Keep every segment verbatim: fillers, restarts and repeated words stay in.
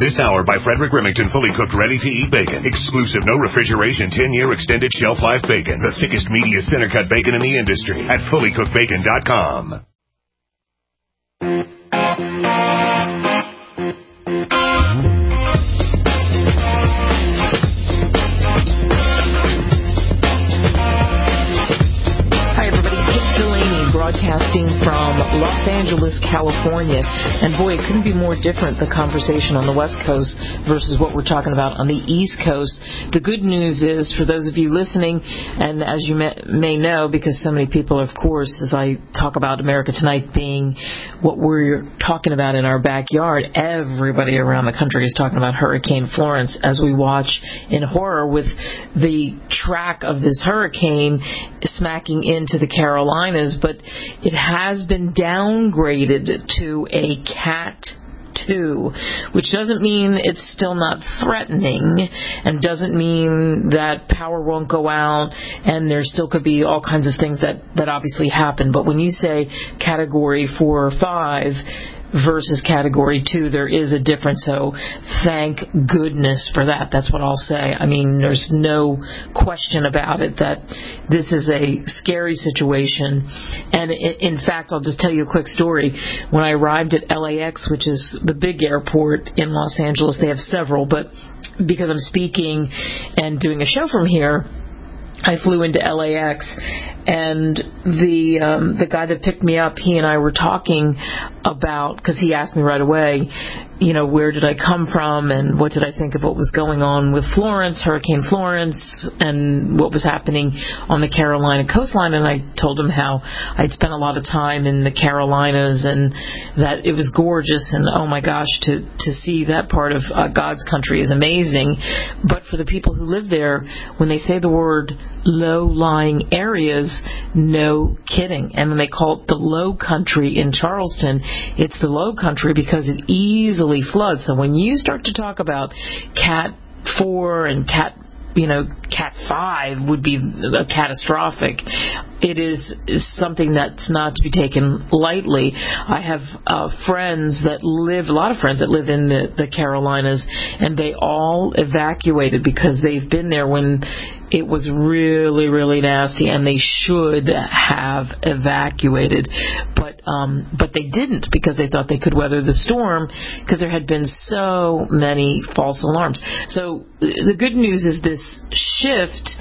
This hour by Frederick Remington, fully cooked, ready-to-eat bacon. Exclusive, no refrigeration, ten-year extended shelf life bacon. The thickest, meatiest, center-cut bacon in the industry at fully cooked bacon dot com. Broadcasting from Los Angeles, California. And boy, it couldn't be more different, the conversation on the West Coast versus what we're talking about on the East Coast. The good news is, for those of you listening, and as you may, may know, because so many people, of course, as I talk about America Tonight being what we're talking about in our backyard, everybody around the country is talking about Hurricane Florence as we watch in horror with the track of this hurricane smacking into the Carolinas. But it has been downgraded to a Cat two, which doesn't mean it's still not threatening and doesn't mean that power won't go out and there still could be all kinds of things that, that obviously happen. But when you say Category four or five versus Category two, there is a difference. So thank goodness for that. That's what I'll say. I mean, there's no question about it that this is a scary situation. And in fact, I'll just tell you a quick story. When I arrived at L A X, which is the big airport in Los Angeles, they have several, but because I'm speaking and doing a show from here, I flew into L A X, and the um, the guy that picked me up, he and I were talking about, because he asked me right away, you know, where did I come from and what did I think of what was going on with Florence, Hurricane Florence, and what was happening on the Carolina coastline. And I told him how I'd spent a lot of time in the Carolinas and that it was gorgeous, and oh my gosh, to, to see that part of uh, God's country is amazing. But for the people who live there, when they say the word low-lying areas, no kidding. And when they call it the low country in Charleston, it's the low country because it easily floods. So when you start to talk about Cat four and Cat, you know, Cat five would be a catastrophic. It is, is something that's not to be taken lightly. I have uh, friends that live, a lot of friends that live in the, the Carolinas, and they all evacuated because they've been there when it was really, really nasty, and they should have evacuated. But um, but they didn't because they thought they could weather the storm because there had been so many false alarms. So the good news is this shift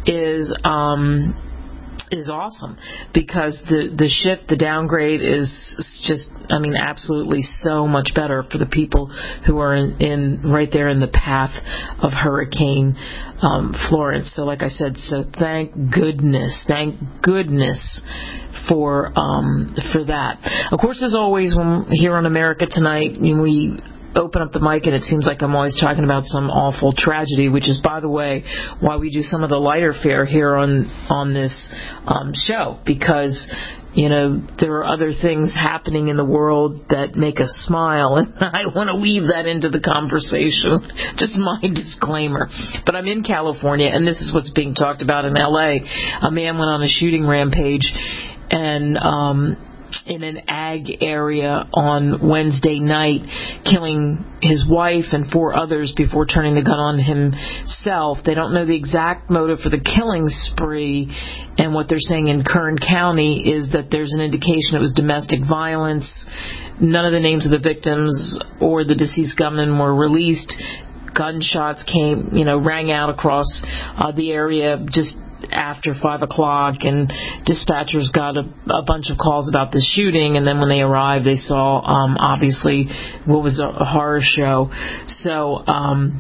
is um, is awesome because the, the shift, the downgrade is just, I mean, absolutely so much better for the people who are in, in right there in the path of Hurricane um, Florence. So like I said, so thank goodness, thank goodness for um, for that. Of course, as always, when here on America Tonight, we open up the mic and it seems like I'm always talking about some awful tragedy, which is, by the way, why we do some of the lighter fare here on on this um, show, because you know there are other things happening in the world that make us smile, and I want to weave that into the conversation. Just my disclaimer. But I'm in California, and this is what's being talked about in L A. A man went on a shooting rampage, and um, in an ag area on Wednesday night, killing his wife and four others before turning the gun on himself. They don't know the exact motive for the killing spree, and what they're saying in Kern County is that there's an indication it was domestic violence. None of the names of the victims or the deceased gunman were released. Gunshots came, you know, rang out across uh, the area just after five o'clock, and dispatchers got a, a bunch of calls about the shooting, and then when they arrived, they saw, um, obviously, what was a, a horror show. So, um,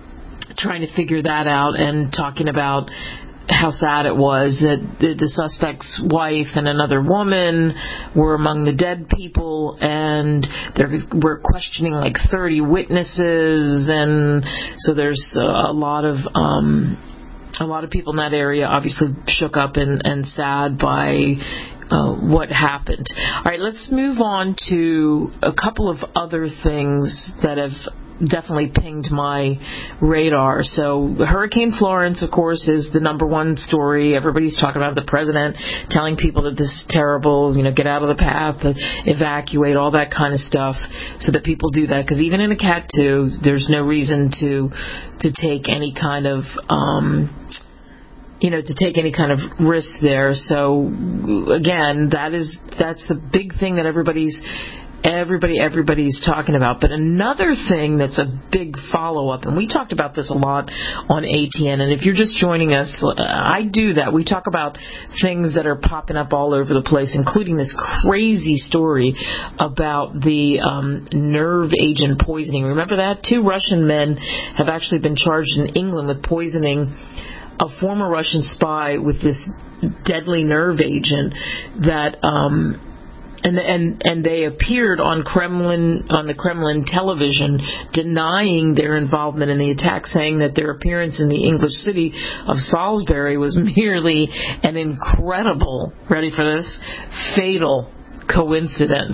trying to figure that out and talking about how sad it was that the, the suspect's wife and another woman were among the dead people, and there were questioning like thirty witnesses, and so there's a, a lot of um, a lot of people in that area obviously shook up and, and sad by uh, what happened. All right, let's move on to a couple of other things that have definitely pinged my radar. So Hurricane Florence, of course, is the number one story. Everybody's talking about the president telling people that this is terrible, you know, get out of the path, evacuate, all that kind of stuff, so that people do that. Because even in a Cat two, there's no reason to to take any kind of um, you know, to take any kind of risk there. So again, that is that's the big thing that everybody's everybody everybody's talking about. But another thing that's a big follow-up, and we talked about this a lot on A T N, and if you're just joining us, I do that. We talk about things that are popping up all over the place, including this crazy story about the um, nerve agent poisoning. Remember that? Two Russian men have actually been charged in England with poisoning a former Russian spy with this deadly nerve agent that um and and and they appeared on Kremlin on the Kremlin television denying their involvement in the attack, saying that their appearance in the English city of Salisbury was merely an incredible, ready for this, fatal coincidence.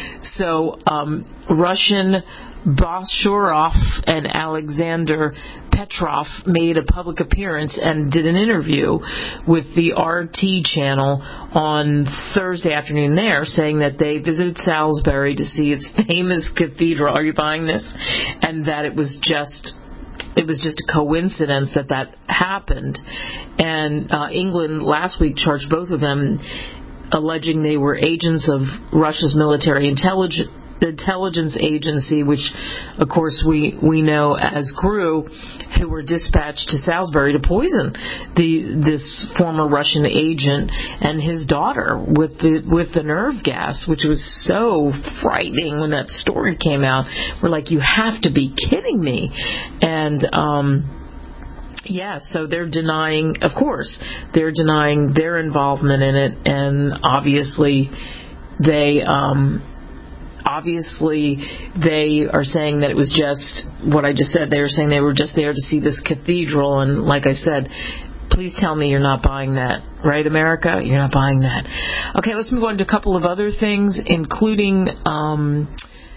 So um Russian Bashurov and Alexander Petrov made a public appearance and did an interview with the R T channel on Thursday afternoon there, saying that they visited Salisbury to see its famous cathedral. Are you buying this? And that it was just it was just a coincidence that that happened. And uh, England last week charged both of them, alleging they were agents of Russia's military intelligence intelligence agency, which of course we we know as G R U, who were dispatched to Salisbury to poison the this former Russian agent and his daughter with the with the nerve gas, which was so frightening when that story came out. We're like, you have to be kidding me. And um yeah, so they're denying, of course, they're denying their involvement in it, and obviously they um Obviously, they are saying that it was just what I just said. They were saying they were just there to see this cathedral. And like I said, please tell me you're not buying that. Right, America? You're not buying that. Okay, let's move on to a couple of other things, including um,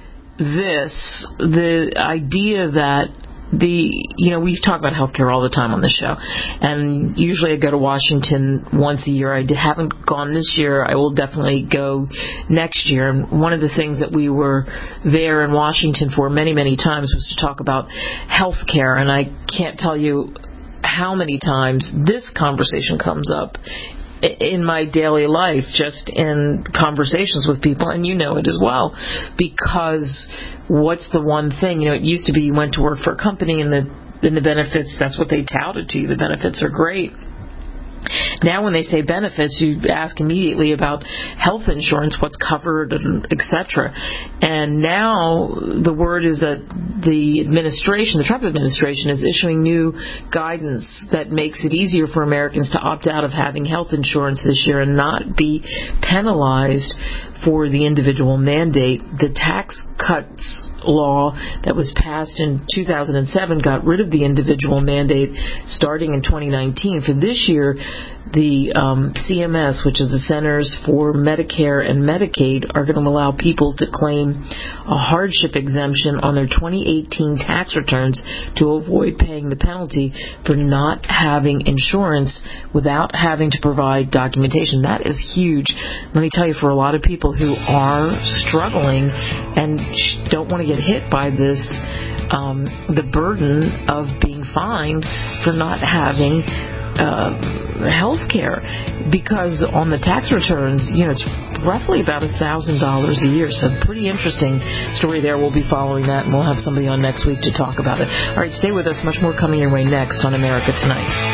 this, the idea that The you know we've talked about healthcare all the time on the show, and usually I go to Washington once a year. I haven't gone this year. I will definitely go next year. And one of the things that we were there in Washington for many many times was to talk about healthcare, and I can't tell you how many times this conversation comes up in my daily life, just in conversations with people, and you know it as well, because what's the one thing, you know, it used to be you went to work for a company and the, and the benefits, that's what they touted to you, the benefits are great. Now when they say benefits, you ask immediately about health insurance, what's covered, et cetera. And now the word is that the administration, the Trump administration, is issuing new guidance that makes it easier for Americans to opt out of having health insurance this year and not be penalized for the individual mandate. The tax cuts law that was passed in two thousand seven got rid of the individual mandate starting in twenty nineteen. For this year, the um, C M S, which is the Centers for Medicare and Medicaid, are going to allow people to claim a hardship exemption on their twenty eighteen tax returns to avoid paying the penalty for not having insurance without having to provide documentation. That is huge. Let me tell you, for a lot of people who are struggling and don't want to get hit by this, um, the burden of being fined for not having uh, health care, because on the tax returns, you know, it's roughly about a thousand dollars a year. So pretty interesting story there. We'll be following that, and we'll have somebody on next week to talk about it. All right, stay with us. Much more coming your way next on America Tonight.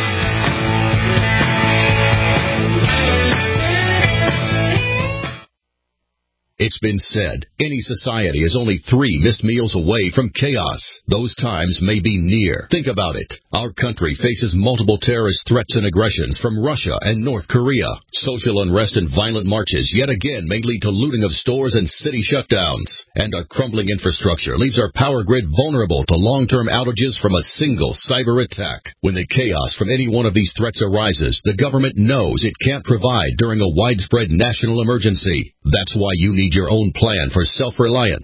It's been said, any society is only three missed meals away from chaos. Those times may be near. Think about it. Our country faces multiple terrorist threats and aggressions from Russia and North Korea. Social unrest and violent marches yet again may lead to looting of stores and city shutdowns. And a crumbling infrastructure leaves our power grid vulnerable to long-term outages from a single cyber attack. When the chaos from any one of these threats arises, the government knows it can't provide during a widespread national emergency. That's why you need your own plan for self-reliance.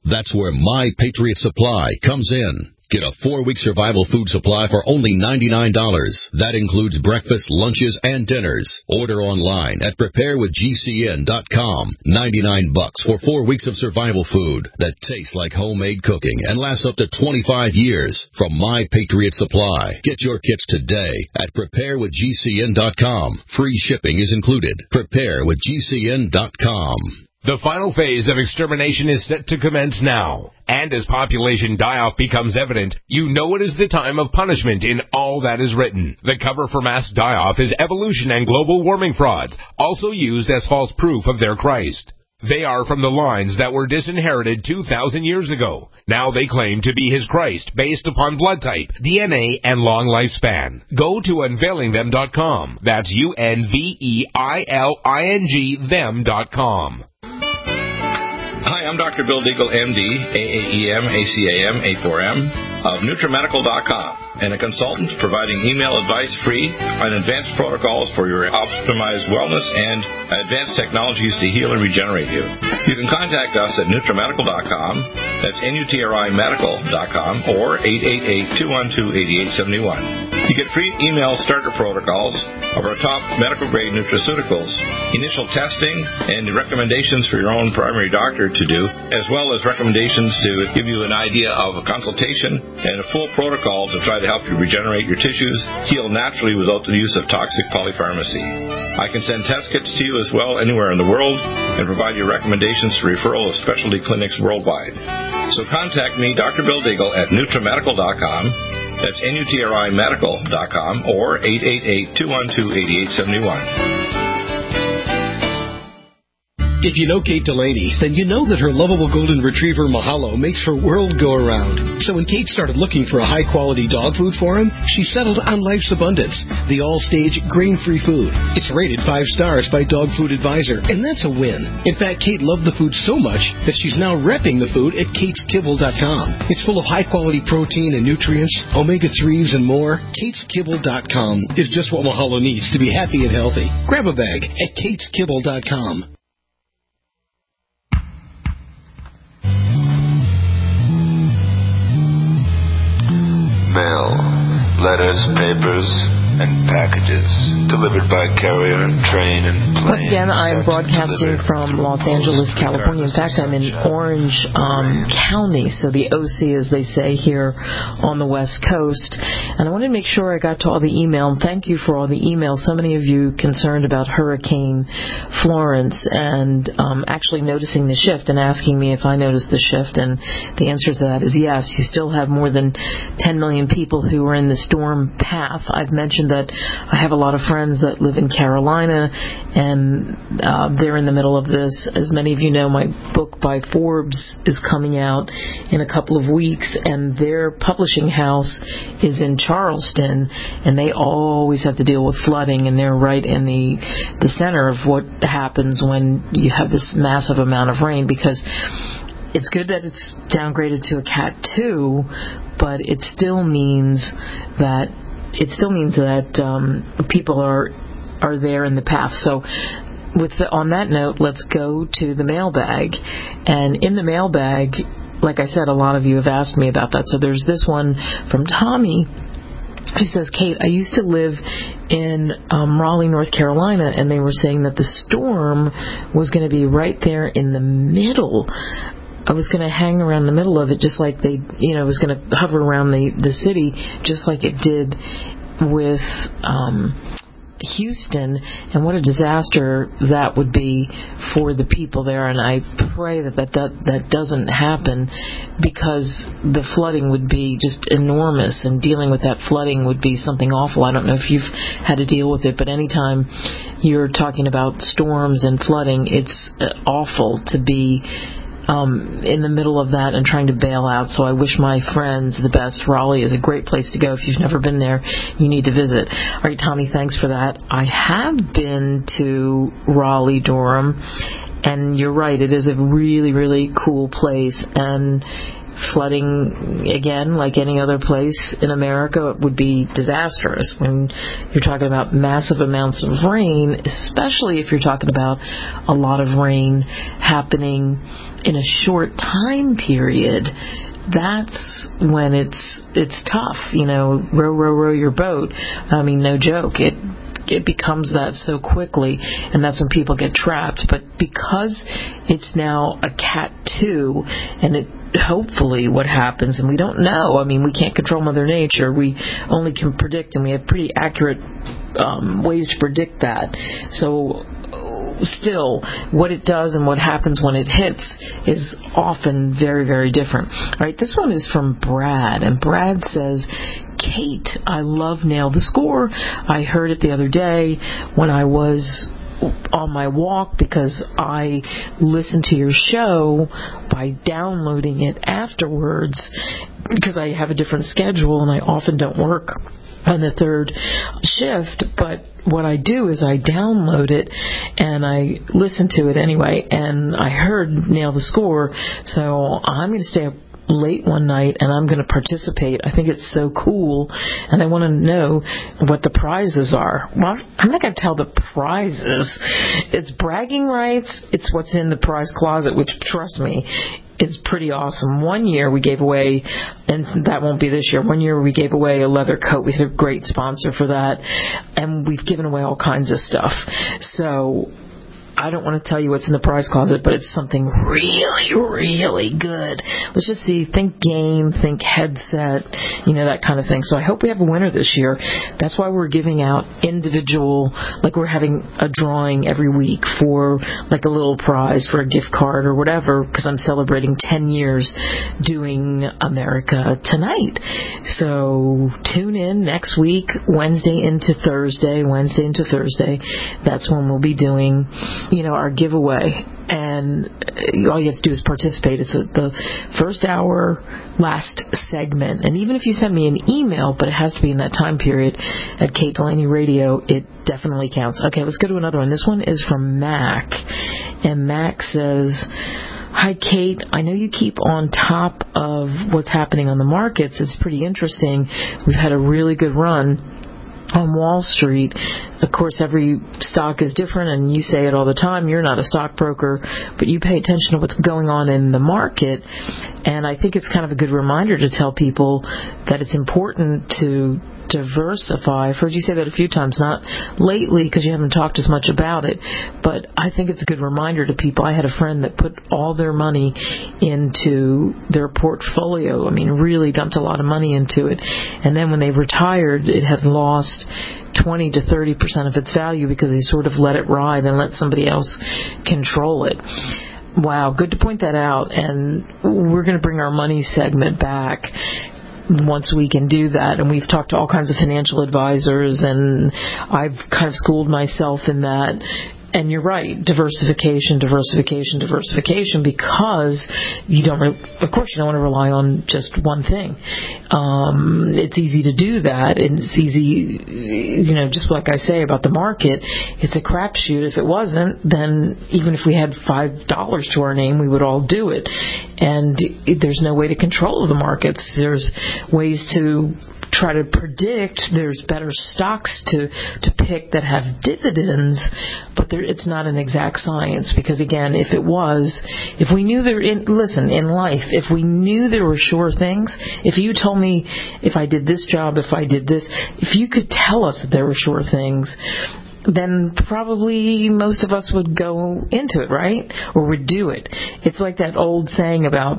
That's where My Patriot Supply comes in. Get a four-week survival food supply for only ninety-nine dollars. That includes breakfast, lunches, and dinners. Order online at prepare with G C N dot com. ninety-nine bucks for four weeks of survival food that tastes like homemade cooking and lasts up to twenty-five years from My Patriot Supply. Get your kits today at prepare with G C N dot com. Free shipping is included. prepare with G C N dot com. The final phase of extermination is set to commence now. And as population die-off becomes evident, you know it is the time of punishment in all that is written. The cover for mass die-off is evolution and global warming frauds, also used as false proof of their Christ. They are from the lines that were disinherited two thousand years ago. Now they claim to be his Christ based upon blood type, D N A, and long lifespan. Go to unveiling them dot com. That's U N V E I L I N G them dot com. Hi, I'm Doctor Bill Deagle, M D, A A E M, A C A M, A four M, of Nutramedical dot com, and a consultant providing email advice free on advanced protocols for your optimized wellness and advanced technologies to heal and regenerate you. You can contact us at Nutramedical dot com, that's N U T R I Medical dot com, or eight eight eight, two one two, eight eight seven one. You get free email starter protocols of our top medical-grade nutraceuticals, initial testing, and recommendations for your own primary doctor to do, as well as recommendations to give you an idea of a consultation and a full protocol to try to help you regenerate your tissues, heal naturally without the use of toxic polypharmacy. I can send test kits to you as well anywhere in the world and provide you recommendations for referral of specialty clinics worldwide. So contact me, Doctor Bill Deagle, at Nutramedical dot com. That's N U T R I Medical dot com, or eight eight eight, two one two, eight eight seven one. If you know Kate Delaney, then you know that her lovable golden retriever Mahalo makes her world go around. So when Kate started looking for a high-quality dog food for him, she settled on Life's Abundance, the all-stage grain-free food. It's rated five stars by Dog Food Advisor, and that's a win. In fact, Kate loved the food so much that she's now repping the food at Kates Kibble dot com. It's full of high-quality protein and nutrients, omega threes, and more. Kates Kibble dot com is just what Mahalo needs to be happy and healthy. Grab a bag at Kates Kibble dot com. Mail, letters, papers, and packages delivered by carrier and train and plane. Once again, I'm broadcasting from Los Angeles, California. In fact, I'm in Orange um, County, so the O C, as they say here on the West Coast. And I wanted to make sure I got to all the email. And thank you for all the emails. So many of you concerned about Hurricane Florence and um, actually noticing the shift and asking me if I noticed the shift. And the answer to that is yes. You still have more than ten million people who are in the storm path. I've mentioned that I have a lot of friends that live in Carolina, and uh, they're in the middle of this. As many of you know, my book by Forbes is coming out in a couple of weeks, and their publishing house is in Charleston, and they always have to deal with flooding, and they're right in the the center of what happens when you have this massive amount of rain, because it's good that it's downgraded to a Cat two, but it still means that It still means that um, people are are there in the path. So with the, on that note, let's go to the mailbag. And in the mailbag, like I said, a lot of you have asked me about that. So there's this one from Tommy who says, Kate, I used to live in um, Raleigh, North Carolina, and they were saying that the storm was going to be right there in the middle. I was going to hang around the middle of it, just like they, you know, it was going to hover around the, the city, just like it did with um, Houston. And what a disaster that would be for the people there. And I pray that that, that that doesn't happen, because the flooding would be just enormous, and dealing with that flooding would be something awful. I don't know if you've had to deal with it, but anytime you're talking about storms and flooding, it's awful to be Um, in the middle of that and trying to bail out. So I wish my friends the best. Raleigh is a great place to go. If you've never been there, you need to visit. All right, Tommy, thanks for that. I have been to Raleigh-Durham, and you're right, it is a really, really cool place. And Flooding, again, like any other place in America, would be disastrous. When you're talking about massive amounts of rain, especially if you're talking about a lot of rain happening in a short time period, that's when it's it's tough. You know, row, row, row your boat. I mean, no joke. It it becomes that so quickly, and that's when people get trapped. But because it's now a Cat two, and it hopefully what happens, and we don't know. I mean, we can't control Mother Nature. We only can predict, and we have pretty accurate um, ways to predict that. So still, what it does and what happens when it hits is often very, very different. All right, this one is from Brad, and Brad says, Kate, I love Nail the Score. I heard it the other day when I was on my walk because I listened to your show by downloading it afterwards because I have a different schedule and I often don't work on the third shift, but what I do is I download it and I listen to it anyway, and I heard Nail the Score, so I'm going to stay up late one night and I'm going to participate. I think it's so cool, and I want to know what the prizes are. Well, I'm not going to tell the prizes. It's bragging rights. It's what's in the prize closet, which, trust me, it's pretty awesome. One year we gave away, and that won't be this year, one year we gave away a leather coat. We had a great sponsor for that, and we've given away all kinds of stuff. So I don't want to tell you what's in the prize closet, but it's something really, really good. Let's just see, think game, think headset, you know, that kind of thing. So I hope we have a winner this year. That's why we're giving out individual, like we're having a drawing every week for like a little prize for a gift card or whatever, because I'm celebrating ten years doing America Tonight. So tune in next week, Wednesday into Thursday, Wednesday into Thursday. That's when we'll be doing, you know, our giveaway, and all you have to do is participate. It's the first hour, last segment, and even if you send me an email, but it has to be in that time period at Kate Delaney Radio, it definitely counts. Okay, let's go to another one. This one is from Mac, and Mac says, hi, Kate. I know you keep on top of what's happening on the markets. It's pretty interesting. We've had a really good run on Wall Street. Of course, every stock is different, and you say it all the time. You're not a stockbroker, but you pay attention to what's going on in the market, and I think it's kind of a good reminder to tell people that it's important to diversify. I've heard you say that a few times, not lately because you haven't talked as much about it, but I think it's a good reminder to people. I had a friend that put all their money into their portfolio. I mean, really dumped a lot of money into it, and then when they retired, it had lost twenty to thirty percent of its value because they sort of let it ride and let somebody else control it. Wow, good to point that out, and we're going to bring our money segment back once we can do that, and we've talked to all kinds of financial advisors, and I've kind of schooled myself in that. And you're right, diversification, diversification, diversification, because you don't, re- of course, you don't want to rely on just one thing. Um, it's easy to do that, and it's easy, you know, just like I say about the market, it's a crapshoot. If it wasn't, then even if we had five dollars to our name, we would all do it. And there's no way to control the markets. There's ways to try to predict. There's better stocks to, to pick that have dividends, but there, it's not an exact science, because again, if it was, if we knew there, in, listen, in life, if we knew there were sure things, if you told me if I did this job, if I did this, if you could tell us that there were sure things, then probably most of us would go into it, right? Or would do it. It's like that old saying about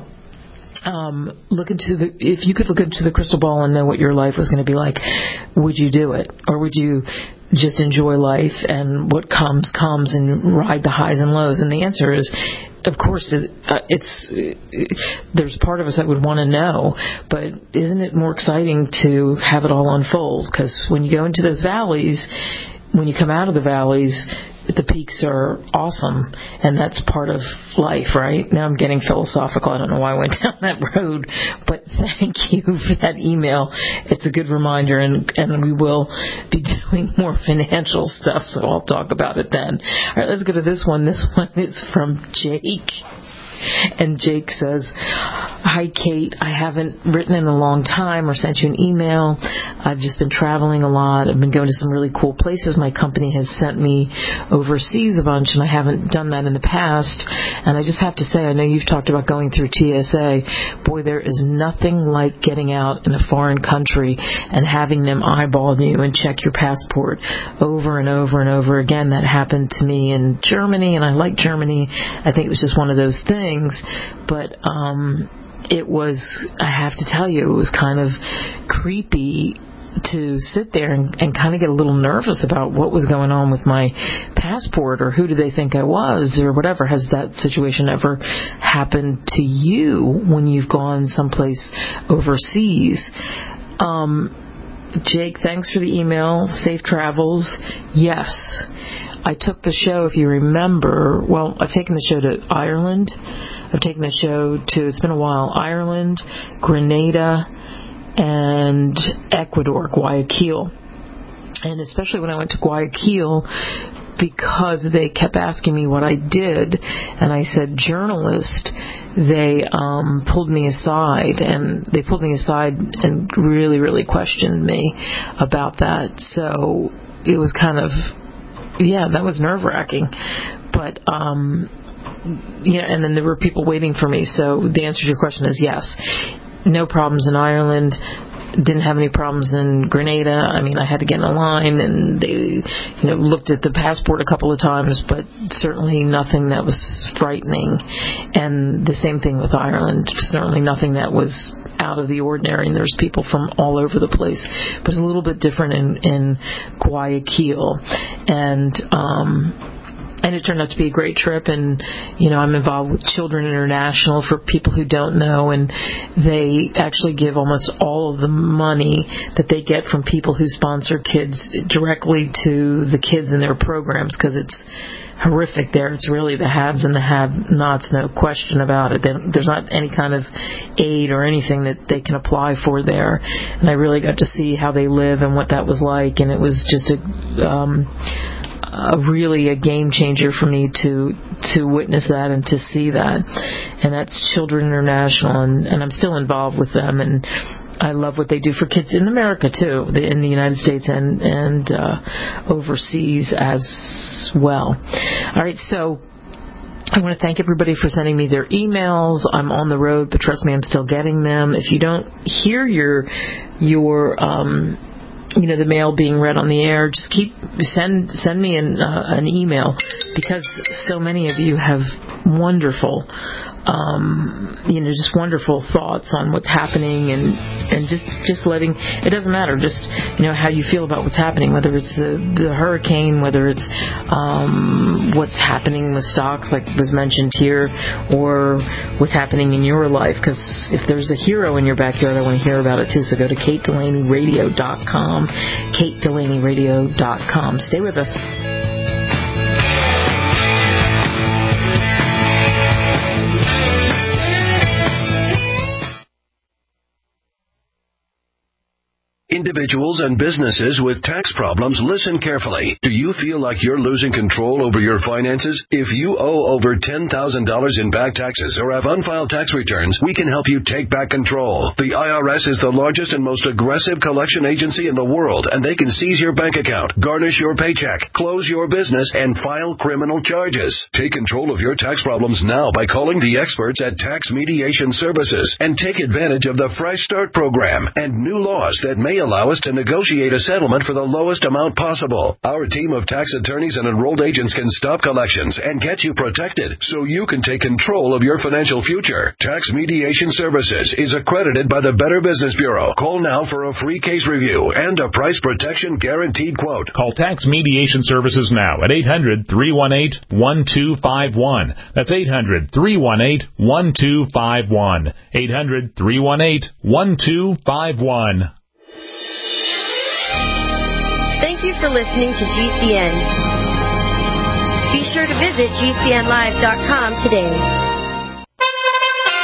Um, look into the, if you could look into the crystal ball and know what your life was going to be like, would you do it? Or would you just enjoy life and what comes, comes and ride the highs and lows? And the answer is, of course, it, uh, it's, it, there's part of us that would want to know, but isn't it more exciting to have it all unfold? Because when you go into those valleys, when you come out of the valleys, the peaks are awesome, and that's part of life, right? Now I'm getting philosophical. I don't know why I went down that road, but thank you for that email. It's a good reminder, and, and we will be doing more financial stuff, so I'll talk about it then. All right, let's go to this one. This one is from Jake. And Jake says, "Hi, Kate. I haven't written in a long time or sent you an email. I've just been traveling a lot. I've been going to some really cool places. My company has sent me overseas a bunch, and I haven't done that in the past. And I just have to say, I know you've talked about going through T S A. Boy, there is nothing like getting out in a foreign country and having them eyeball you and check your passport over and over and over again. That happened to me in Germany, and I like Germany. I think it was just one of those things. But um, it was, I have to tell you, it was kind of creepy to sit there and, and kind of get a little nervous about what was going on with my passport, or who do they think I was, or whatever. Has that situation ever happened to you when you've gone someplace overseas? Um, Jake, thanks for the email. Safe travels. Yes. I took the show, if you remember, well, I've taken the show to Ireland. I've taken the show to, it's been a while, Ireland, Grenada, and Ecuador, Guayaquil. And especially when I went to Guayaquil, because they kept asking me what I did, and I said journalist, they um, pulled me aside, and they pulled me aside and really, really questioned me about that. So it was kind of, yeah, that was nerve-wracking. But, um, yeah, and then there were people waiting for me. So the answer to your question is yes. No problems in Ireland. Didn't have any problems in Grenada. I mean, I had to get in a line, and they, you know, looked at the passport a couple of times, but certainly nothing that was frightening. And the same thing with Ireland. Certainly nothing that was out of the ordinary, and there's people from all over the place. But it's a little bit different in, in Guayaquil. And, um... And it turned out to be a great trip, and, you know, I'm involved with Children International, for people who don't know, and they actually give almost all of the money that they get from people who sponsor kids directly to the kids in their programs, because it's horrific there. It's really the haves and the have-nots, no question about it. There's not any kind of aid or anything that they can apply for there. And I really got to see how they live and what that was like, and it was just a... Um, A really a game changer for me to to witness that and to see that. And that's Children International, and, and I'm still involved with them, and I love what they do for kids in America too, in the United States and and uh, overseas as well. All right, so I want to thank everybody for sending me their emails. I'm on the road, but trust me, I'm still getting them. If you don't hear your your um you know, the mail being read on the air, just keep send send me an uh, an email, because so many of you have wonderful um you know just wonderful thoughts on what's happening, and and just just letting, it doesn't matter, just, you know, how you feel about what's happening, whether it's the the hurricane, whether it's um what's happening with stocks like was mentioned here, or what's happening in your life, because if there's a hero in your backyard, I want to hear about it too. So go to kate delaney radio dot com, kate delaney radio dot com. Stay with us. Individuals and businesses with tax problems, listen carefully. Do you feel like you're losing control over your finances? If you owe over ten thousand dollars in back taxes or have unfiled tax returns, we can help you take back control. The I R S is the largest and most aggressive collection agency in the world, and they can seize your bank account, garnish your paycheck, close your business, and file criminal charges. Take control of your tax problems now by calling the experts at Tax Mediation Services, and take advantage of the Fresh Start program and new laws that may allow us to negotiate a settlement for the lowest amount possible. Our team of tax attorneys and enrolled agents can stop collections and get you protected so you can take control of your financial future. Tax Mediation Services is accredited by the Better Business Bureau. Call now for a free case review and a price protection guaranteed quote. Call Tax Mediation Services now at eight hundred, three one eight, one two five one. That's eight hundred, three one eight, one two five one. eight hundred, three one eight, one two five one. Thank you for listening to G C N. Be sure to visit G C N live dot com today.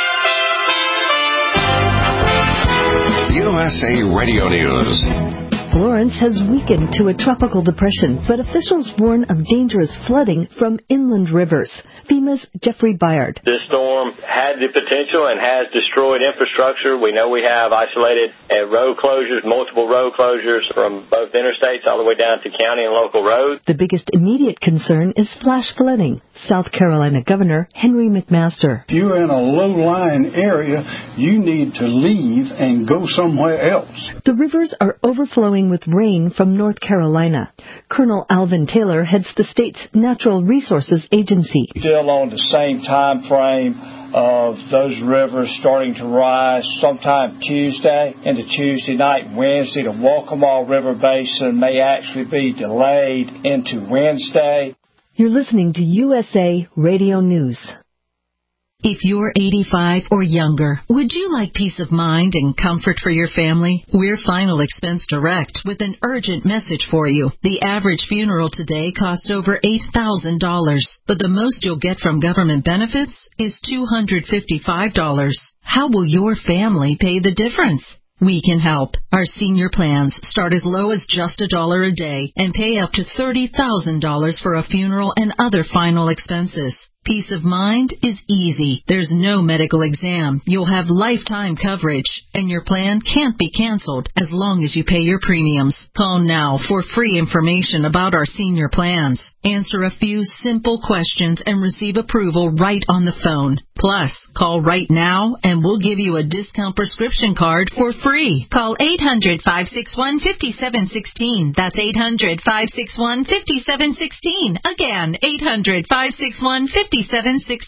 U S A Radio News. Florence has weakened to a tropical depression, but officials warn of dangerous flooding from inland rivers. FEMA's Jeffrey Byard. This storm had the potential and has destroyed infrastructure. We know we have isolated uh, road closures, multiple road closures from both interstates all the way down to county and local roads. The biggest immediate concern is flash flooding. South Carolina Governor Henry McMaster. If you're in a low-lying area, you need to leave and go somewhere else. The rivers are overflowing with rain from North Carolina. Colonel Alvin Taylor heads the state's Natural Resources Agency. Still on the same time frame of those rivers starting to rise sometime Tuesday into Tuesday night, Wednesday. The Waccamaw River Basin may actually be delayed into Wednesday. You're listening to U S A Radio News. If you're eighty-five or younger, would you like peace of mind and comfort for your family? We're Final Expense Direct with an urgent message for you. The average funeral today costs over eight thousand dollars, but the most you'll get from government benefits is two hundred fifty-five dollars. How will your family pay the difference? We can help. Our senior plans start as low as just a dollar a day and pay up to thirty thousand dollars for a funeral and other final expenses. Peace of mind is easy. There's no medical exam. You'll have lifetime coverage, and your plan can't be canceled as long as you pay your premiums. Call now for free information about our senior plans. Answer a few simple questions and receive approval right on the phone. Plus, call right now and we'll give you a discount prescription card for free. Call eight hundred, five six one, five seven one six. That's eight hundred, five six one, five seven one six. Again, eight hundred, five six one, five seven one six.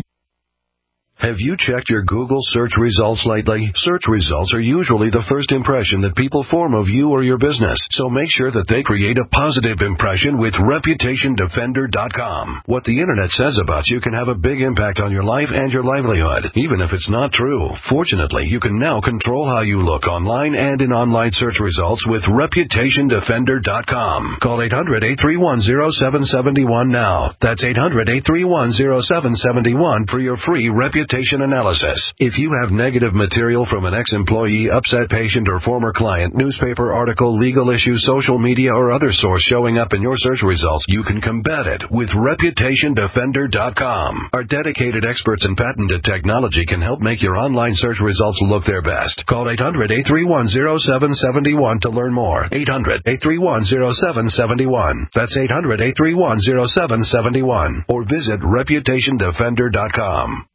Have you checked your Google search results lately? Search results are usually the first impression that people form of you or your business, so make sure that they create a positive impression with Reputation Defender dot com. What the Internet says about you can have a big impact on your life and your livelihood, even if it's not true. Fortunately, you can now control how you look online and in online search results with Reputation Defender dot com. Call eight hundred, eight three one, zero seven seven one now. That's eight hundred, eight three one, zero seven seven one for your free Reputation analysis. If you have negative material from an ex-employee, upset patient, or former client, newspaper article, legal issue, social media, or other source showing up in your search results, you can combat it with Reputation Defender dot com. Our dedicated experts in patented technology can help make your online search results look their best. Call eight hundred, eight three one, zero seven seven one to learn more. eight hundred, eight three one, zero seven seven one. That's eight hundred, eight three one, zero seven seven one. Or visit Reputation Defender dot com.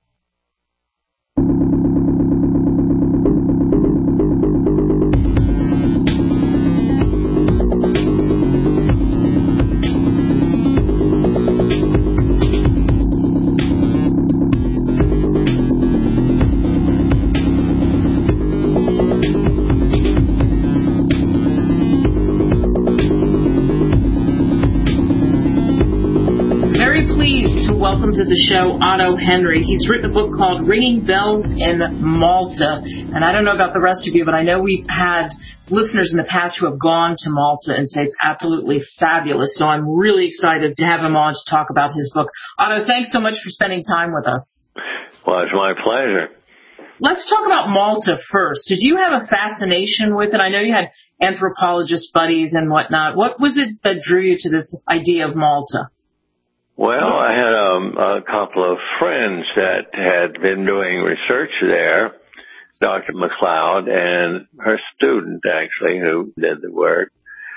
Welcome to the show, Otto Henry. He's written a book called Ringing Bells in Malta. And I don't know about the rest of you, but I know we've had listeners in the past who have gone to Malta and say it's absolutely fabulous. So I'm really excited to have him on to talk about his book. Otto, thanks so much for spending time with us. Well, it's my pleasure. Let's talk about Malta first. Did you have a fascination with it? I know you had anthropologist buddies and whatnot. What was it that drew you to this idea of Malta? Well, I had um, a couple of friends that had been doing research there, Doctor McLeod and her student, actually, who did the work,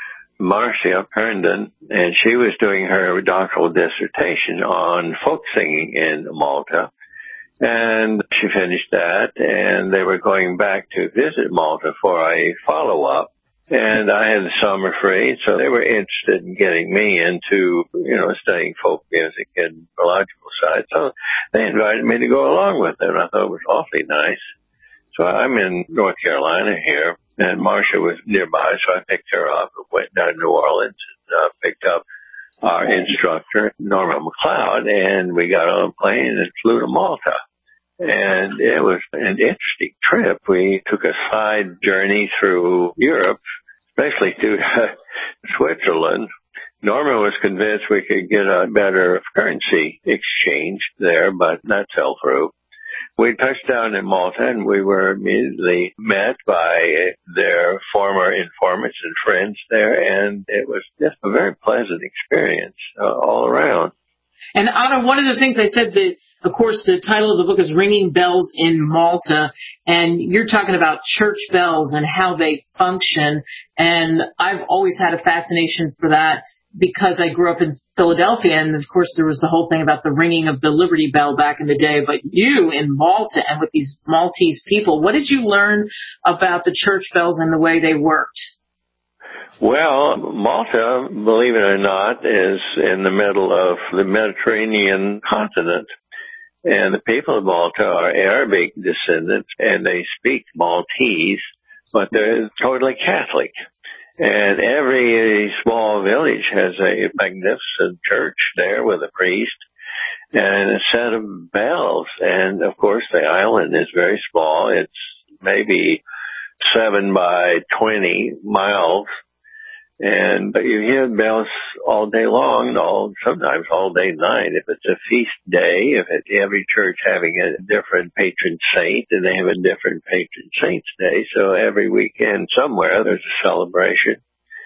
Marcia Herndon, and she was doing her doctoral dissertation on folk singing in Malta. And she finished that, and they were going back to visit Malta for a follow-up. And I had the summer free, so they were interested in getting me into, you know, studying folk music and theological side. So they invited me to go along with them. I thought it was awfully nice. So I'm in North Carolina here, and Marcia was nearby, so I picked her up and went down to New Orleans and uh, picked up our instructor, Norma McLeod, and we got on a plane and flew to Malta. And it was an interesting trip. We took a side journey through Europe, especially to Switzerland. Norma was convinced we could get a better currency exchange there, but that fell through. We touched down in Malta, and we were immediately met by their former informants and friends there, and it was just a very pleasant experience uh, all around. And Otto, one of the things I said that, of course, the title of the book is Ringing Bells in Malta, and you're talking about church bells and how they function, and I've always had a fascination for that because I grew up in Philadelphia, and of course there was the whole thing about the ringing of the Liberty Bell back in the day, but you in Malta and with these Maltese people, what did you learn about the church bells and the way they worked? Well, Malta, believe it or not, is in the middle of the Mediterranean continent. And the people of Malta are Arabic descendants, and they speak Maltese, but they're totally Catholic. And every small village has a magnificent church there with a priest and a set of bells. And, of course, the island is very small. It's maybe seven by twenty miles. And but you hear bells all day long, all sometimes all day and night. If it's a feast day, if it, every church having a different patron saint, and they have a different patron saint's day, so every weekend somewhere there's a celebration.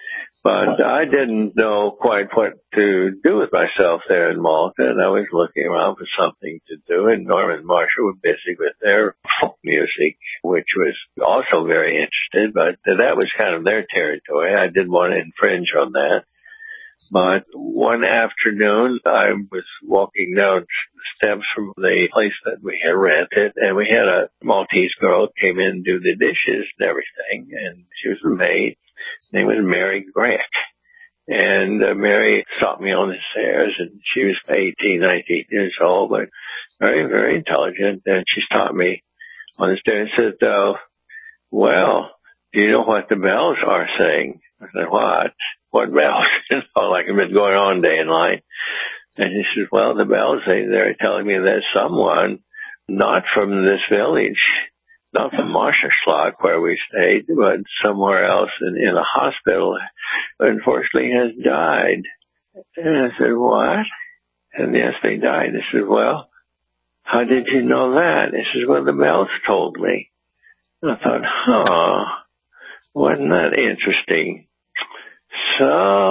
But I didn't know quite what to do with myself there in Malta, and I was looking around for something to do, and Norman and Marshall were busy with their folk music, which was also very interested, but that was kind of their territory. I didn't want to infringe on that. But one afternoon, I was walking down the steps from the place that we had rented, and we had a Maltese girl who came in and do the dishes and everything, and she was a maid. Her name was Mary Grant. And uh, Mary stopped me on the stairs, and she was eighteen, nineteen years old, but very, very intelligent. And she stopped me on the stairs and said, uh, well, do you know what the bells are saying? I said, what? What bells? You know, like I've been going on day and night. And she said, well, the bells, they, they're telling me that someone not from this village, not from Marshallschlag where we stayed, but somewhere else in, in a hospital, unfortunately has died. And I said, what? And yes, they died. I said, well, how did you know that? He says, well, the bells told me. And I thought, huh, wasn't that interesting? So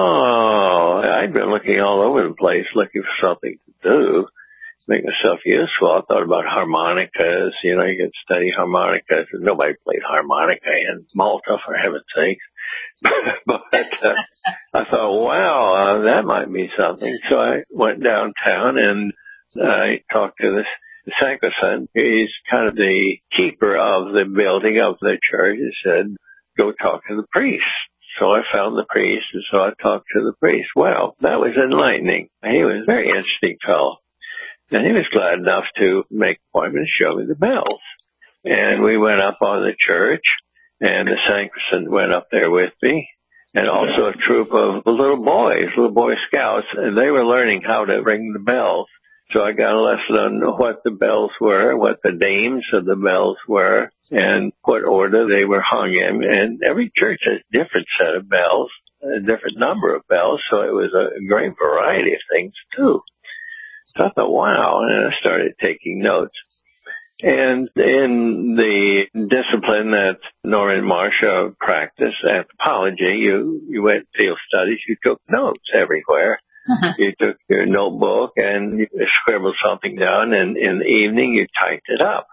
I'd been looking all over the place looking for something to do, make myself useful. I thought about harmonicas. You know, you could study harmonicas. Nobody played harmonica in Malta, for heaven's sake. But uh, I thought, wow, uh, that might be something. So I went downtown and I talked to this the sacristan. He's kind of the keeper of the building of the church. He said, go talk to the priest. So I found the priest, and so I talked to the priest. Well, that was enlightening. He was a very interesting fellow. And he was glad enough to make an appointment to show me the bells. And we went up on the church, and the sacristan went up there with me, and also a troop of little boys, little boy scouts, and they were learning how to ring the bells. So I got a lesson on what the bells were, what the names of the bells were, and what order they were hung in. And every church has a different set of bells, a different number of bells, so it was a great variety of things, too. So I thought, wow, and I started taking notes. And in the discipline that Norman and Marcia practiced, anthropology, you, you went field studies, you took notes everywhere. Uh-huh. You took your notebook and you scribbled something down, and in the evening you typed it up.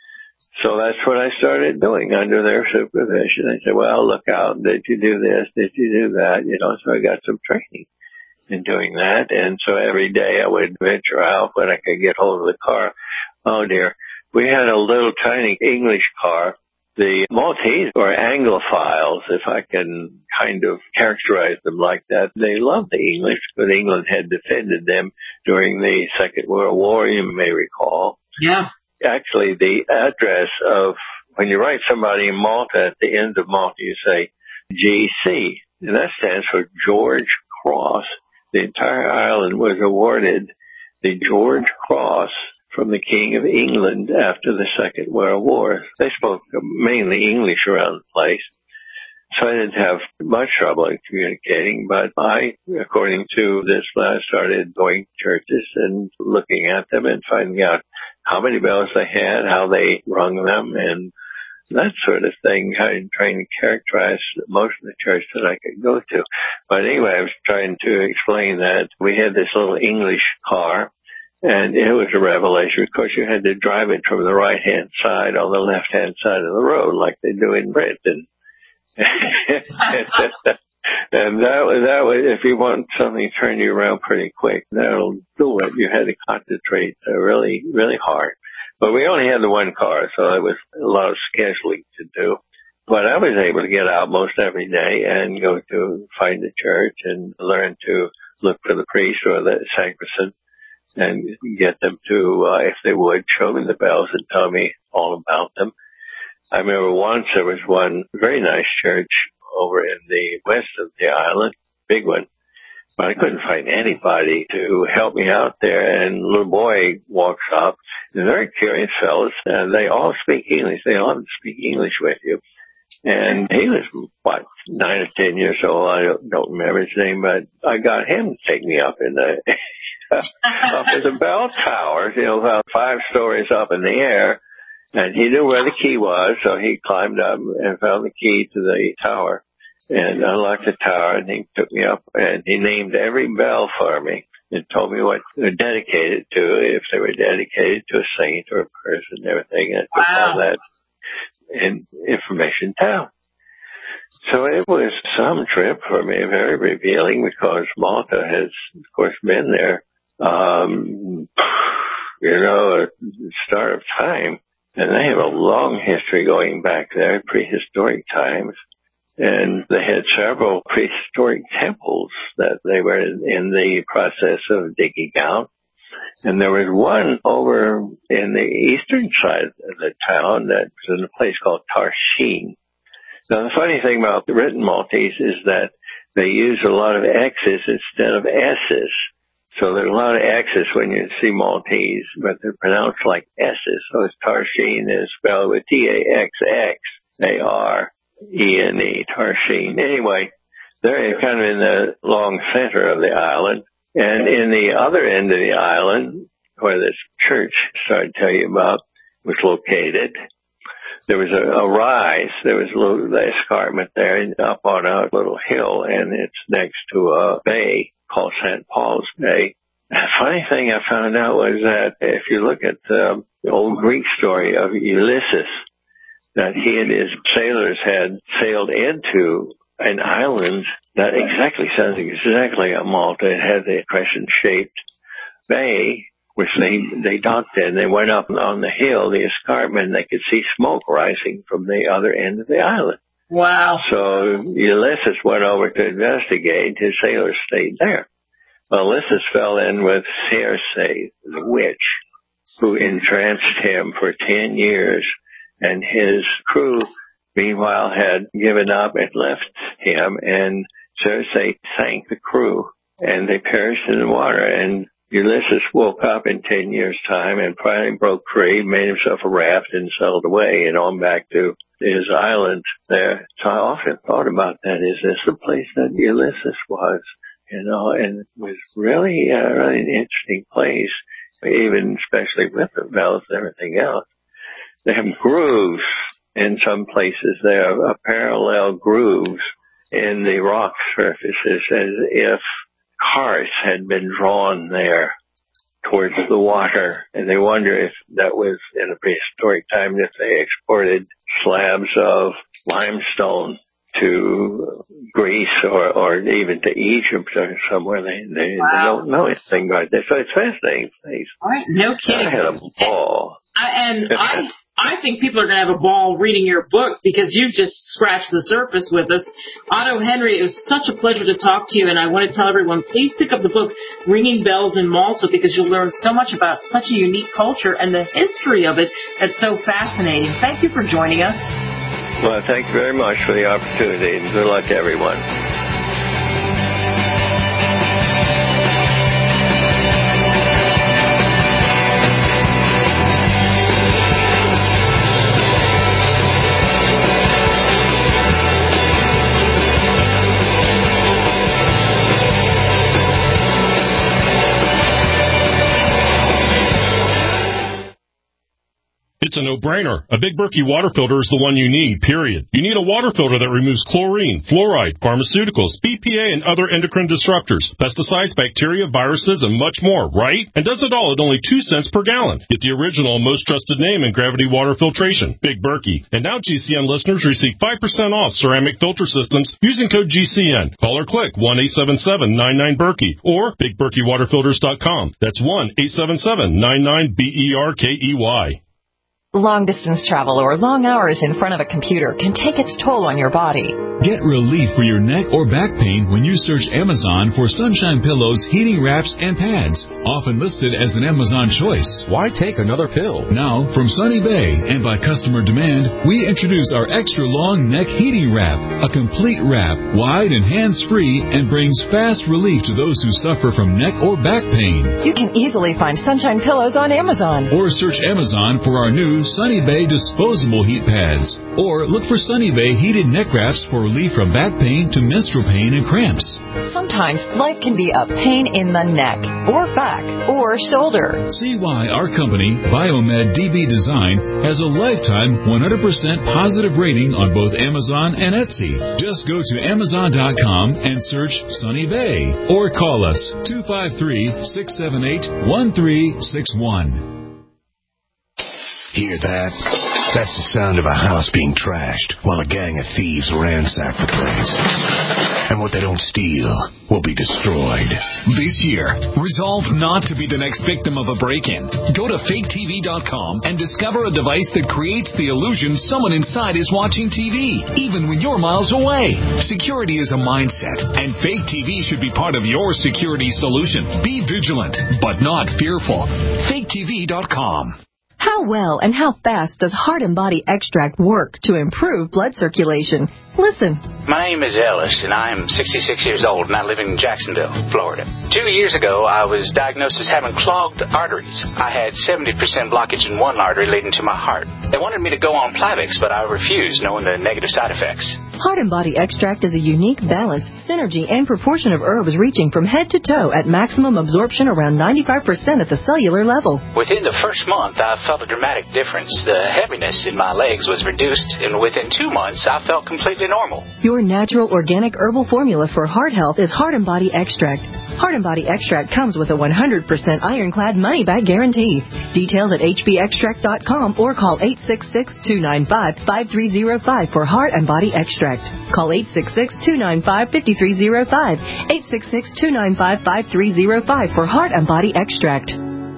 So that's what I started doing under their supervision. I said, well, look out, did you do this, did you do that? You know, so I got some training in doing that. And so every day I would venture out when I could get hold of the car. Oh, dear. We had a little tiny English car. The Maltese or Anglophiles, if I can kind of characterize them like that, they loved the English, but England had defended them during the Second World War, you may recall. Yeah. Actually, the address of, when you write somebody in Malta, at the end of Malta, you say G C, and that stands for George Cross. The entire island was awarded the George Cross from the King of England after the Second World War. They spoke mainly English around the place, so I didn't have much trouble in communicating, but I, according to this, I started going to churches and looking at them and finding out how many bells they had, how they rung them, and that sort of thing, how you trying to characterize most of the church that I could go to. But anyway, I was trying to explain that we had this little English car, and it was a revelation. Of course, you had to drive it from the right-hand side on the left-hand side of the road, like they do in Britain. And that was, that was, if you want something to turn you around pretty quick, that'll do it. You had to concentrate uh, really, really hard. But we only had the one car, so it was a lot of scheduling to do. But I was able to get out most every day and go to find the church and learn to look for the priest or the sacristan and get them to, uh, if they would, show me the bells and tell me all about them. I remember once there was one very nice church over in the west of the island, big one. But I couldn't find anybody to help me out there. And a little boy walks up. They're very curious fellows, and they all speak English. They all speak English with you. And he was, what, nine or ten years old. I don't, don't remember his name, but I got him to take me up in the up in the bell tower, you know, about five stories up in the air. And he knew where the key was, so he climbed up and found the key to the tower and unlocked the tower, and he took me up, and he named every bell for me and told me what they were dedicated to, if they were dedicated to a saint or a person and everything. And I took wow. all that in information down. So it was some trip for me, very revealing, because Malta has, of course, been there, um, you know, at the start of time. And they have a long history going back there, prehistoric times. And they had several prehistoric temples that they were in, in the process of digging out. And there was one over in the eastern side of the town that was in a place called Tarshin. Now, the funny thing about the written Maltese is that they use a lot of X's instead of S's. So there's a lot of X's when you see Maltese, but they're pronounced like S's. So it's Tarshin is spelled with T A X X A R E N E, Tarshin. Anyway, they're kind of in the long center of the island. And in the other end of the island, where this church started to tell you about was located, there was a, a rise. There was a little escarpment there and up on a little hill, and it's next to a bay called Saint Paul's Bay. The funny thing I found out was that if you look at um, the old Greek story of Ulysses, that he and his sailors had sailed into an island that exactly sounds exactly like Malta. It had the crescent-shaped bay, which they, they docked in. They went up on the hill, the escarpment, and they could see smoke rising from the other end of the island. Wow. So Ulysses went over to investigate. His sailors stayed there. Well, Ulysses fell in with Circe, the witch, who entranced him for ten years, and his crew, meanwhile, had given up and left him, and Circe sank the crew, and they perished in the water. And Ulysses woke up in ten years' time and finally broke free, made himself a raft, and sailed away and on back to his island there. So I often thought about that. Is this the place that Ulysses was? You know, and it was really, uh, really an interesting place, even especially with the bells and everything else. They have grooves in some places. There are parallel grooves in the rock surfaces as if carts had been drawn there towards the water. And they wonder if that was in a prehistoric time, if they exported slabs of limestone to Greece or, or even to Egypt or somewhere. They, they, wow. they don't know anything about that. So it's a fascinating place. All right, no kidding. I had a ball. And, and I I think people are going to have a ball reading your book because you've just scratched the surface with us. Otto Henry, it was such a pleasure to talk to you, and I want to tell everyone, please pick up the book, Ringing Bells in Malta, because you'll learn so much about such a unique culture and the history of it that's so fascinating. Thank you for joining us. Well, thank you very much for the opportunity, and good luck to everyone. It's a no-brainer. A Big Berkey water filter is the one you need, period. You need a water filter that removes chlorine, fluoride, pharmaceuticals, B P A, and other endocrine disruptors, pesticides, bacteria, viruses, and much more, right? And does it all at only two cents per gallon. Get the original and most trusted name in gravity water filtration, Big Berkey. And now G C N listeners receive five percent off ceramic filter systems using code G C N. Call or click one eight seven seven nine nine Berkey or big berkey water filters dot com. That's one eight seven seven nine nine B E R K E Y. Long-distance travel or long hours in front of a computer can take its toll on your body. Get relief for your neck or back pain when you search Amazon for Sunshine Pillows, heating wraps, and pads, often listed as an Amazon choice. Why take another pill? Now, from Sunny Bay and by customer demand, we introduce our extra long neck heating wrap, a complete wrap, wide and hands-free, and brings fast relief to those who suffer from neck or back pain. You can easily find Sunshine Pillows on Amazon. Or search Amazon for our new Sunny Bay disposable heat pads. Or look for Sunny Bay heated neck wraps for relief from back pain to menstrual pain and cramps. Sometimes life can be a pain in the neck, or back, or shoulder. See why our company, Biomed D B Design, has a lifetime one hundred percent positive rating on both Amazon and Etsy. Just go to amazon dot com and search Sunny Bay. Or call us two five three, six seven eight, one three six one. Hear that? That's the sound of a house being trashed while a gang of thieves ransack the place. And what they don't steal will be destroyed. This year, resolve not to be the next victim of a break-in. Go to fake T V dot com and discover a device that creates the illusion someone inside is watching T V, even when you're miles away. Security is a mindset, and Fake T V should be part of your security solution. Be vigilant, but not fearful. fake T V dot com. How well and how fast does Heart and Body Extract work to improve blood circulation? Listen. My name is Ellis, and I am sixty-six years old, and I live in Jacksonville, Florida. Two years ago, I was diagnosed as having clogged arteries. I had seventy percent blockage in one artery leading to my heart. They wanted me to go on Plavix, but I refused, knowing the negative side effects. Heart and Body Extract is a unique balance, synergy, and proportion of herbs reaching from head to toe at maximum absorption around ninety-five percent at the cellular level. Within the first month, I felt a dramatic difference. The heaviness in my legs was reduced, and within two months, I felt completely normal. Your natural organic herbal formula for heart health is Heart and Body Extract. Heart and Body Extract comes with a one hundred percent ironclad money-back guarantee. Details at h b extract dot com or call eight six six, two nine five, five three zero five for Heart and Body Extract. Call eight six six, two nine five, five three zero five, eight six six, two nine five, five three zero five for Heart and Body Extract.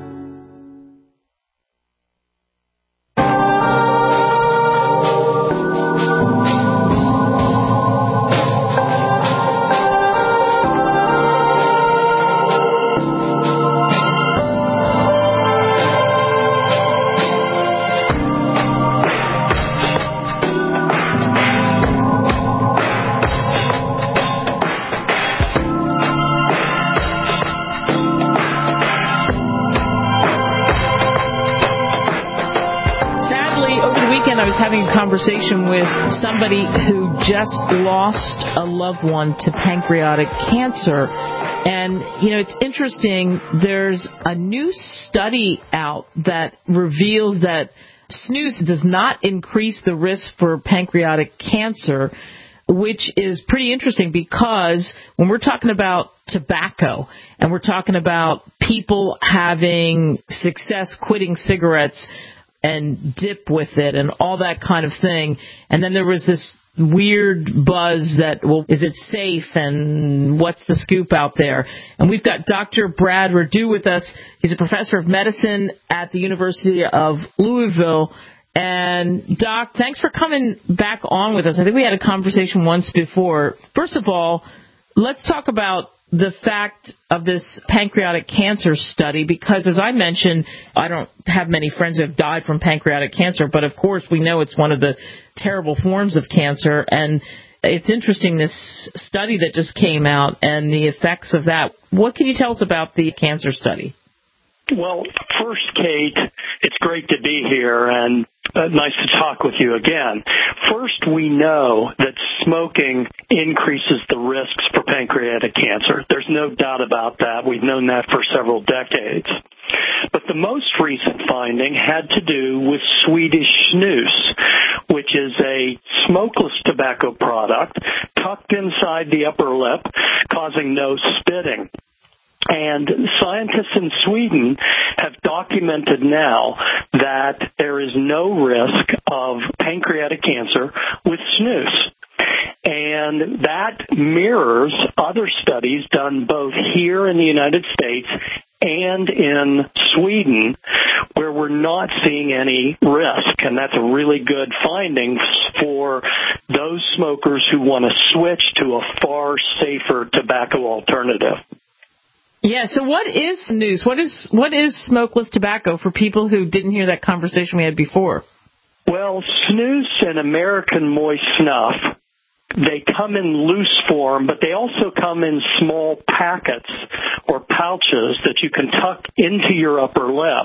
Conversation with somebody who just lost a loved one to pancreatic cancer. And, you know, it's interesting. There's a new study out that reveals that snus does not increase the risk for pancreatic cancer, which is pretty interesting because when we're talking about tobacco and we're talking about people having success quitting cigarettes and dip with it and all that kind of thing. And then there was this weird buzz that, well, is it safe and what's the scoop out there? And we've got Doctor Brad Rideau with us. He's a professor of medicine at the University of Louisville. And, Doc, thanks for coming back on with us. I think we had a conversation once before. First of all, let's talk about the fact of this pancreatic cancer study, because as I mentioned, I don't have many friends who have died from pancreatic cancer, but of course we know it's one of the terrible forms of cancer. And it's interesting, this study that just came out and the effects of that. What can you tell us about the cancer study? Well, first, Kate, it's great to be here and uh, nice to talk with you again. First, we know that smoking increases the risks for pancreatic cancer. There's no doubt about that. We've known that for several decades. But the the most recent finding had to do with Swedish snus, which is a smokeless tobacco product tucked inside the upper lip, causing no spitting. And scientists in Sweden have documented now that there is no risk of pancreatic cancer with snus. And that mirrors other studies done both here in the United States and in Sweden, where we're not seeing any risk. And that's a really good finding for those smokers who want to switch to a far safer tobacco alternative. Yeah, so what is snus? What is what is smokeless tobacco for people who didn't hear that conversation we had before? Well, snus and American moist snuff, they come in loose form, but they also come in small packets or pouches that you can tuck into your upper lip.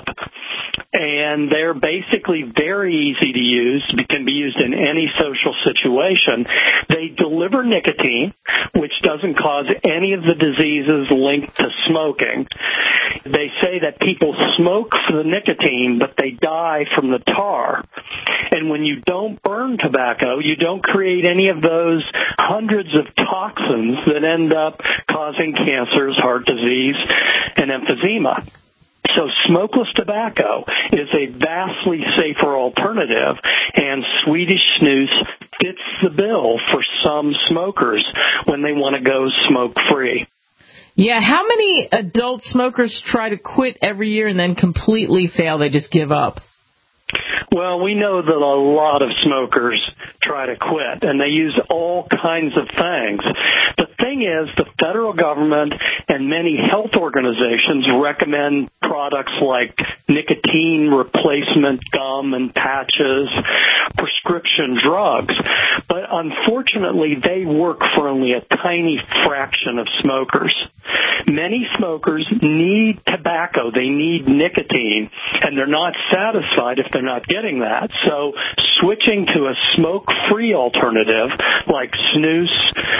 And they're basically very easy to use. They can be used in any social situation. They deliver nicotine, which doesn't cause any of the diseases linked to smoking. They say that people smoke for the nicotine, but they die from the tar. And when you don't burn tobacco, you don't create any of those hundreds of toxins that end up causing cancers, heart disease, and emphysema. So smokeless tobacco is a vastly safer alternative, and Swedish snus fits the bill for some smokers when they want to go smoke-free. Yeah, how many adult smokers try to quit every year and then completely fail? They just give up. Well, we know that a lot of smokers try to quit, and they use all kinds of things. The thing is, the federal government and many health organizations recommend products like nicotine replacement gum and patches, prescription drugs. But unfortunately, they work for only a tiny fraction of smokers. Many smokers need tobacco. They need nicotine, and they're not satisfied if they're not getting that. So switching to a smoke-free alternative like snus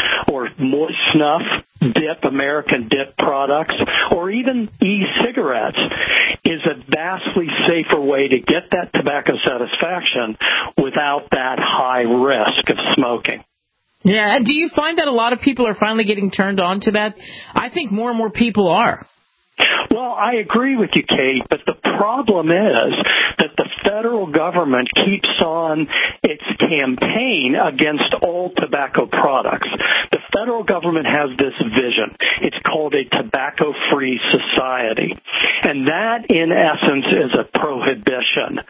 or moist snuff, dip, American dip products, or even e-cigarettes is a vastly safer way to get that tobacco satisfaction without that high risk of smoking. Yeah, and do you find that a lot of people are finally getting turned on to that? I think more and more people are. Well, I agree with you, Kate, but the problem is that the federal government keeps on its campaign against all tobacco products. The federal government has this vision. It's called a tobacco-free society, and that, in essence, is a prohibition.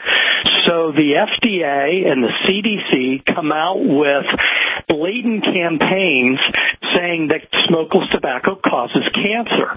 So the F D A and the C D C come out with blatant campaigns saying that smokeless tobacco causes cancer.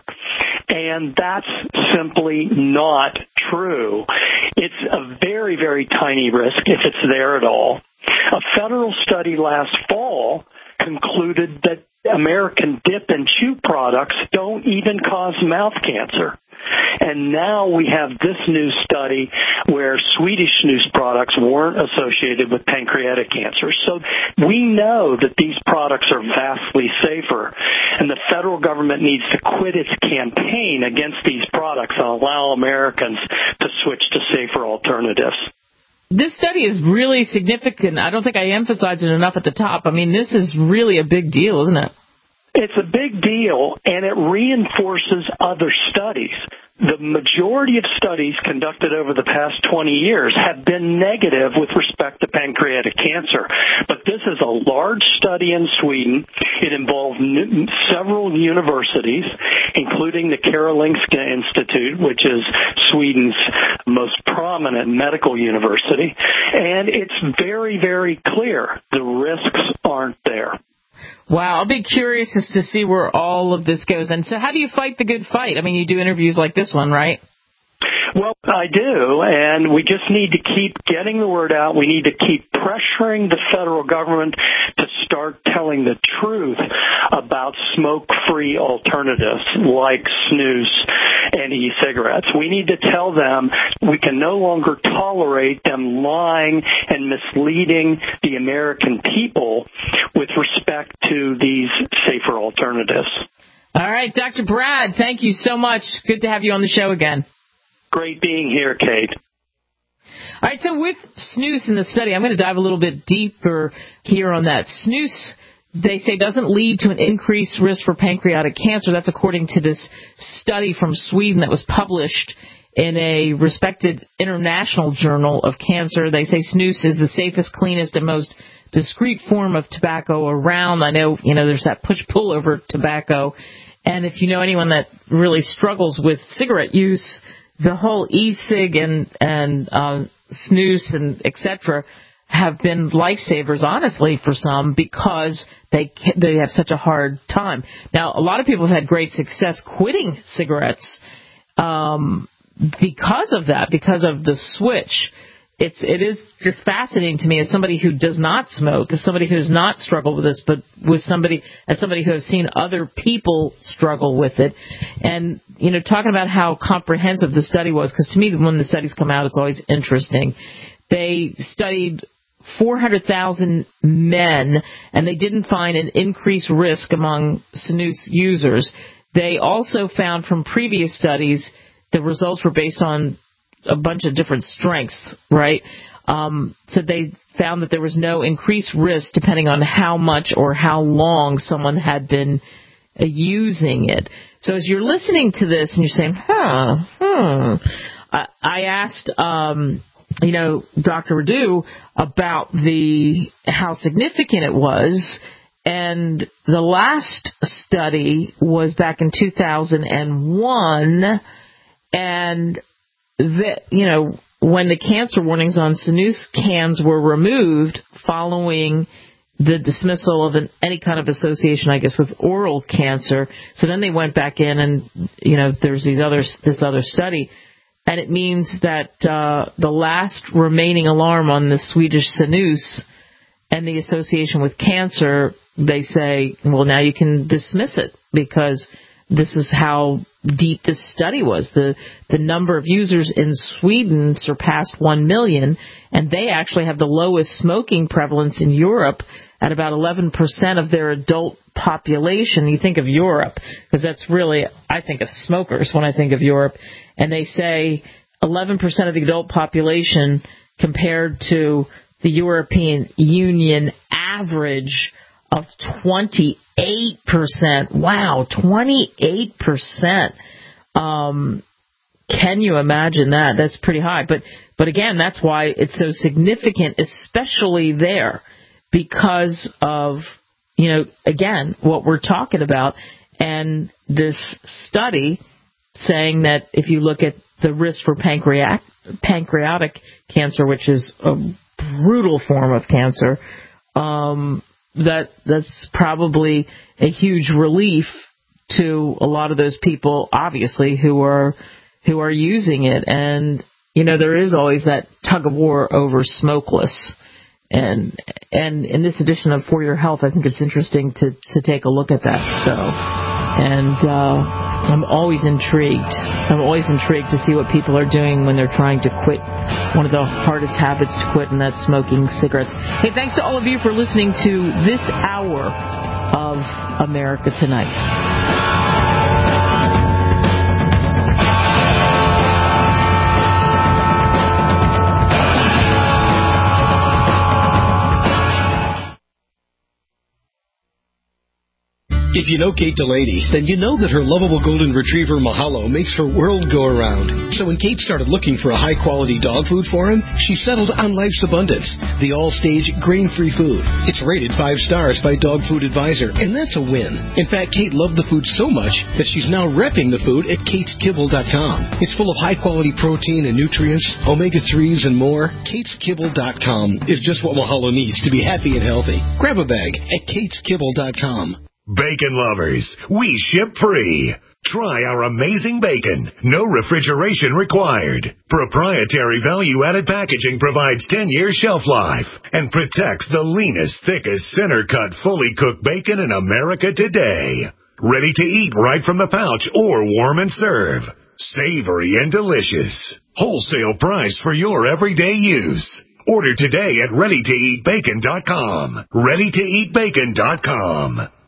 And that's simply not true. It's a very, very tiny risk if it's there at all. A federal study last fall concluded that American dip and chew products don't even cause mouth cancer. And now we have this new study where Swedish snus products weren't associated with pancreatic cancer. So we know that these products are vastly safer, and the federal government needs to quit its campaign against these products and allow Americans to switch to safer alternatives. This study is really significant. I don't think I emphasized it enough at the top. I mean, this is really a big deal, isn't it? It's a big deal, and it reinforces other studies. The majority of studies conducted over the past twenty years have been negative with respect to pancreatic cancer. But this is a large study in Sweden. It involved n- several universities, including the Karolinska Institute, which is Sweden's most prominent medical university. And it's very, very clear the risks aren't there. Wow, I'll be curious as to see where all of this goes. And so how do you fight the good fight? I mean, you do interviews like this one, right? Well, I do, and we just need to keep getting the word out. We need to keep pressuring the federal government to start telling the truth about smoke-free alternatives like snus and e-cigarettes. We need to tell them we can no longer tolerate them lying and misleading the American people with respect to these safer alternatives. All right, Doctor Brad, thank you so much. Good to have you on the show again. Great being here, Kate. All right, so with snus in the study, I'm going to dive a little bit deeper here on that. Snus, they say, doesn't lead to an increased risk for pancreatic cancer. That's according to this study from Sweden that was published in a respected international journal of cancer. They say snus is the safest, cleanest, and most discreet form of tobacco around. I know, you know, there's that push-pull over tobacco. And if you know anyone that really struggles with cigarette use, the whole e-cig and, and uh, snus and et cetera have been lifesavers, honestly, for some because they they have such a hard time. Now, a lot of people have had great success quitting cigarettes um, because of that, because of the switch. It's it is just fascinating to me as somebody who does not smoke, as somebody who has not struggled with this, but with somebody as somebody who has seen other people struggle with it, and you know, talking about how comprehensive the study was, because to me, when the studies come out, it's always interesting. They studied four hundred thousand men, and they didn't find an increased risk among snus users. They also found from previous studies the results were based on a bunch of different strengths, right? Um, so they found that there was no increased risk depending on how much or how long someone had been uh, using it. So as you're listening to this and you're saying, huh, hmm, I, I asked, um, you know, Doctor Radu about the how significant it was, and the last study was back in two thousand one, and that, you know, when the cancer warnings on snus cans were removed following the dismissal of an, any kind of association, I guess, with oral cancer. So then they went back in and, you know, there's these others, this other study. And it means that uh, the last remaining alarm on the Swedish snus and the association with cancer, they say, well, now you can dismiss it because this is how deep this study was. The the number of users in Sweden surpassed one million, and they actually have the lowest smoking prevalence in Europe at about eleven percent of their adult population. You think of Europe, because that's really, I think of smokers when I think of Europe, and they say eleven percent of the adult population compared to the European Union average of twenty-eight percent. Wow, twenty-eight percent. Um, can you imagine that? That's pretty high. But but again, that's why it's so significant, especially there, because of, you know, again, what we're talking about, and this study saying that if you look at the risk for pancreatic pancreatic cancer, which is a brutal form of cancer, um, that that's probably a huge relief to a lot of those people, obviously, who are who are using it. And you know, there is always that tug of war over smokeless. And and in this edition of For Your Health, I think it's interesting to to take a look at that. So, and uh, I'm always intrigued. I'm always intrigued to see what people are doing when they're trying to quit one of the hardest habits to quit, and that's smoking cigarettes. Hey, thanks to all of you for listening to this hour of America Tonight. If you know Kate Delaney, then you know that her lovable golden retriever Mahalo makes her world go around. So when Kate started looking for a high-quality dog food for him, she settled on Life's Abundance, the all-stage grain-free food. It's rated five stars by Dog Food Advisor, and that's a win. In fact, Kate loved the food so much that she's now repping the food at kates kibble dot com. It's full of high-quality protein and nutrients, omega threes, and more. kates kibble dot com is just what Mahalo needs to be happy and healthy. Grab a bag at kates kibble dot com. Bacon lovers, we ship free. Try our amazing bacon. No refrigeration required. Proprietary value-added packaging provides ten years shelf life and protects the leanest, thickest, center-cut, fully cooked bacon in America today. Ready to eat right from the pouch or warm and serve. Savory and delicious. Wholesale price for your everyday use. Order today at ready to eat bacon dot com. ready to eat bacon dot com.